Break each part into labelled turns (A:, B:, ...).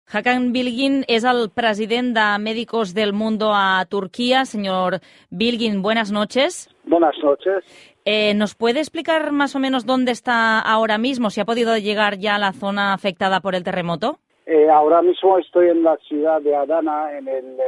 A: Hakan Bilgin es el presidente de Médicos del Mundo a Turquía. Señor Bilgin, buenas noches.
B: Buenas noches.
A: ¿Nos puede explicar más o menos dónde está ahora mismo? ¿Si ha podido llegar ya a la zona afectada por el terremoto?
B: Ahora mismo estoy en la ciudad de Adana, en el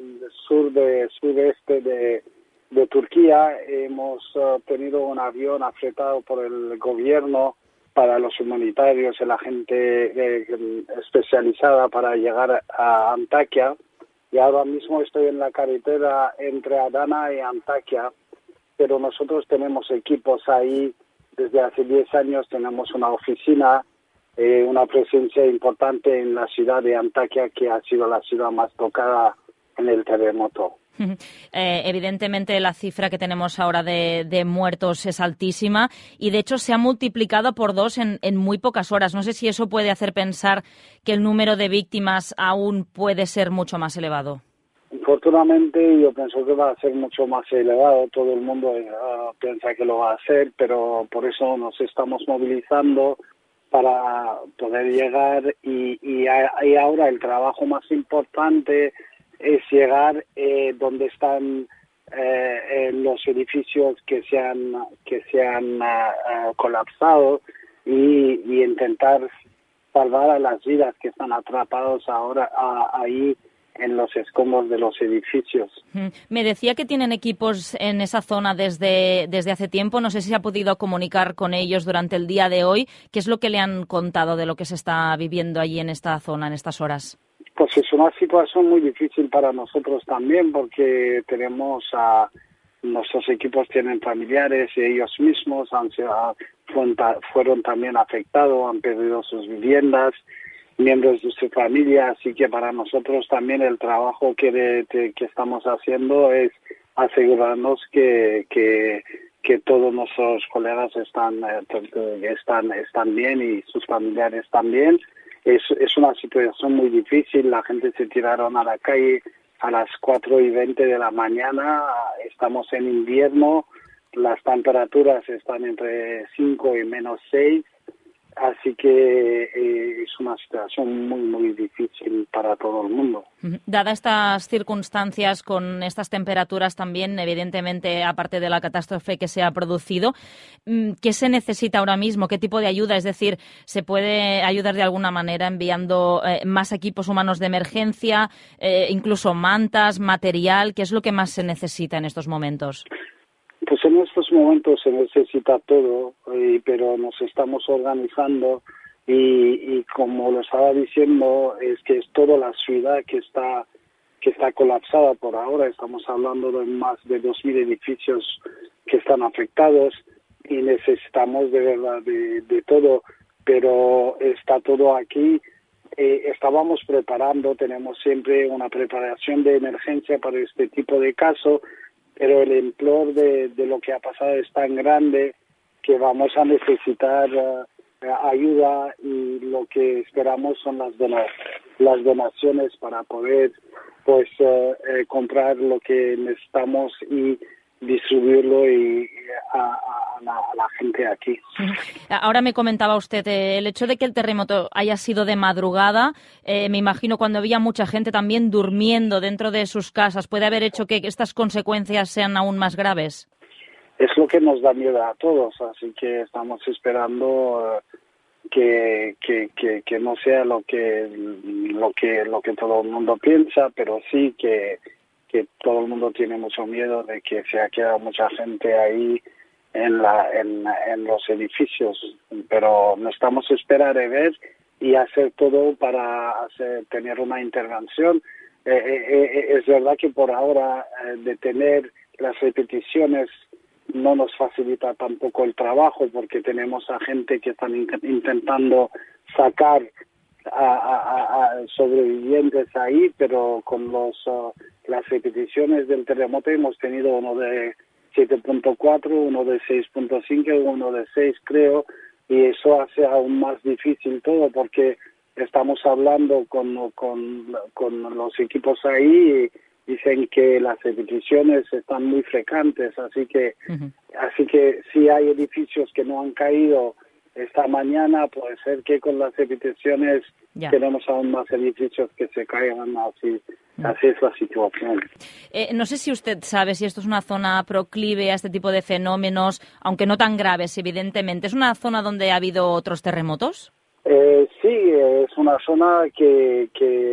B: sudeste de Turquía. Hemos tenido un avión afectado por el gobierno para los humanitarios y la gente especializada para llegar a Antakya. Y ahora mismo estoy en la carretera entre Adana y Antakya, pero nosotros tenemos equipos ahí. Desde hace 10 años tenemos una oficina, una presencia importante en la ciudad de Antakya, que ha sido la ciudad más tocada en el terremoto.
A: Evidentemente la cifra que tenemos ahora de muertos es altísima y de hecho se ha multiplicado por 2 en muy pocas horas. No sé si eso puede hacer pensar que el número de víctimas aún puede ser mucho más elevado.
B: Infortunadamente yo pienso que va a ser mucho más elevado. Todo el mundo piensa que lo va a hacer, pero por eso nos estamos movilizando para poder llegar y ahora el trabajo más importante es llegar donde están los edificios que se han colapsado y intentar salvar a las vidas que están atrapados ahora ahí en los escombros de los edificios.
A: Me decía que tienen equipos en esa zona desde hace tiempo. No sé si se ha podido comunicar con ellos durante el día de hoy. ¿Qué es lo que le han contado de lo que se está viviendo allí en esta zona, en estas horas?
B: Pues es una situación muy difícil para nosotros también, porque nuestros equipos tienen familiares y ellos mismos fueron también afectados, han perdido sus viviendas, miembros de su familia, así que para nosotros también el trabajo que estamos haciendo es asegurarnos que todos nuestros colegas están bien y sus familiares también. Es una situación muy difícil. La gente se tiraron a la calle a las 4:20 de la mañana. Estamos en invierno, las temperaturas están entre 5 y -6. Así que es una situación muy, muy difícil para todo el mundo.
A: Dadas estas circunstancias, con estas temperaturas también, evidentemente, aparte de la catástrofe que se ha producido, ¿qué se necesita ahora mismo? ¿Qué tipo de ayuda? Es decir, ¿se puede ayudar de alguna manera enviando más equipos humanos de emergencia, incluso mantas, material? ¿Qué es lo que más se necesita en estos momentos?
B: Pues en estos momentos se necesita todo, pero nos estamos organizando y como lo estaba diciendo, es que es toda la ciudad que está colapsada por ahora. Estamos hablando de más de 2.000 edificios que están afectados y necesitamos de verdad de todo, pero está todo aquí. Estábamos preparando, tenemos siempre una preparación de emergencia para este tipo de casos, pero el emplor de lo que ha pasado es tan grande que vamos a necesitar ayuda, y lo que esperamos son las donaciones para poder comprar lo que necesitamos y distribuirlo a la gente aquí.
A: Ahora me comentaba usted el hecho de que el terremoto haya sido de madrugada. Me imagino cuando había mucha gente también durmiendo dentro de sus casas, ¿puede haber hecho que estas consecuencias sean aún más graves?
B: Es lo que nos da miedo a todos, así que estamos esperando que no sea lo que todo el mundo piensa, pero sí que todo el mundo tiene mucho miedo de que se ha quedado mucha gente ahí en los edificios, pero necesitamos esperar y ver y hacer todo para tener una intervención. Es verdad que por ahora detener las repeticiones no nos facilita tampoco el trabajo, porque tenemos a gente que están intentando sacar a sobrevivientes ahí, pero con las repeticiones del terremoto hemos tenido uno de 7.4, uno de 6.5, uno de 6 creo, y eso hace aún más difícil todo, porque estamos hablando con los equipos ahí y dicen que las repeticiones están muy frecuentes, así que si hay edificios que no han caído esta mañana, puede ser que con las repeticiones tenemos aún más edificios que se caigan, así es la situación.
A: No sé si usted sabe si esto es una zona proclive a este tipo de fenómenos, aunque no tan graves, evidentemente. ¿Es una zona donde ha habido otros terremotos?
B: Sí, es una zona que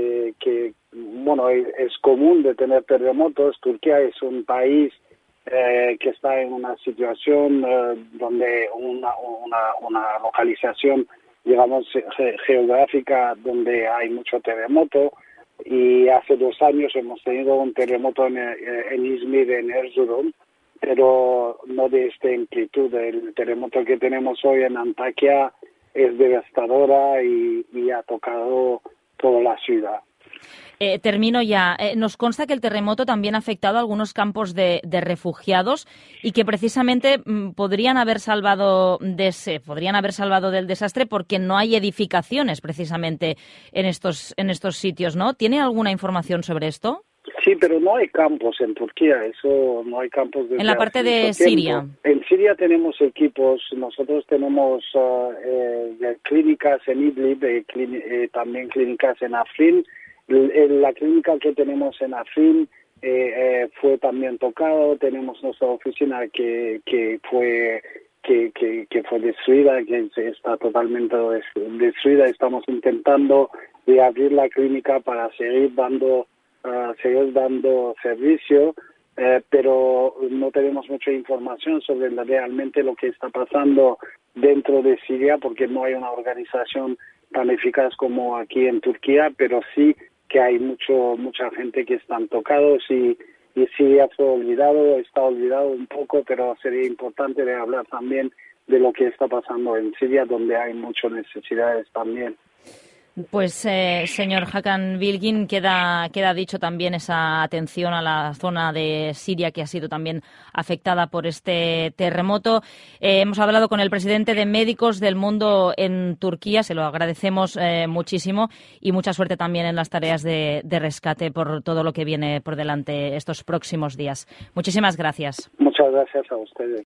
B: bueno, es común de tener terremotos. Turquía es un país que está en una situación donde una localización, digamos, geográfica donde hay mucho terremoto, y hace 2 años hemos tenido un terremoto en Izmir, en Erzurum, pero no de esta amplitud. El terremoto que tenemos hoy en Antakya es devastadora y ha tocado toda la ciudad.
A: Termino ya. Nos consta que el terremoto también ha afectado a algunos campos de refugiados y que precisamente podrían haber salvado del desastre porque no hay edificaciones precisamente en estos sitios, ¿no? ¿Tiene alguna información sobre esto?
B: Sí, pero no hay campos en Turquía, eso no hay campos.
A: En la parte de Siria.
B: En Siria tenemos equipos, nosotros tenemos clínicas en Idlib, también clínicas en Afrin. La clínica que tenemos en Afrin fue también tocado. Tenemos nuestra oficina que fue destruida, que está totalmente destruida. Estamos intentando reabrir la clínica para seguir dando servicio, pero no tenemos mucha información sobre realmente lo que está pasando dentro de Siria, porque no hay una organización tan eficaz como aquí en Turquía, pero sí que hay mucha gente que están tocados y sí está olvidado un poco, pero sería importante de hablar también de lo que está pasando en Siria, donde hay muchas necesidades también.
A: Pues, señor Hakan Bilgin, queda dicho también esa atención a la zona de Siria que ha sido también afectada por este terremoto. Hemos hablado con el presidente de Médicos del Mundo en Turquía, se lo agradecemos muchísimo y mucha suerte también en las tareas de rescate por todo lo que viene por delante estos próximos días. Muchísimas gracias.
B: Muchas gracias a ustedes.